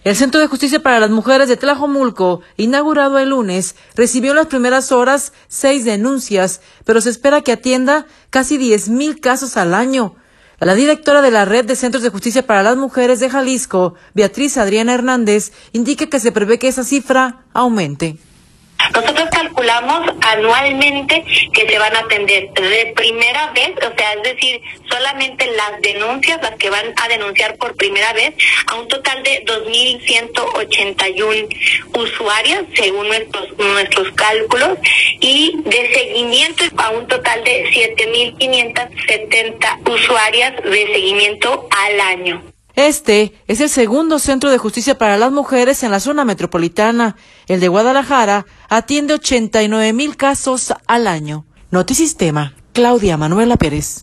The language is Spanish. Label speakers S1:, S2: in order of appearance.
S1: El Centro de Justicia para las Mujeres de Tlajomulco, inaugurado el lunes, recibió en las primeras horas 6 denuncias, pero se espera que atienda casi 10,000 casos al año. La directora de la Red de Centros de Justicia para las Mujeres de Jalisco, Beatriz Adriana Hernández, indica que se prevé que esa cifra aumente.
S2: Nosotros calculamos anualmente que se van a atender de primera vez, o sea, es decir, solamente las denuncias, las que van a denunciar por primera vez, a un total de 2,181 usuarias, según nuestros cálculos, y de seguimiento a un total de 7,570 usuarias de seguimiento al año.
S1: Este es el segundo centro de justicia para las mujeres en la zona metropolitana. El de Guadalajara atiende 89,000 casos al año. Notisistema, Claudia Manuela Pérez.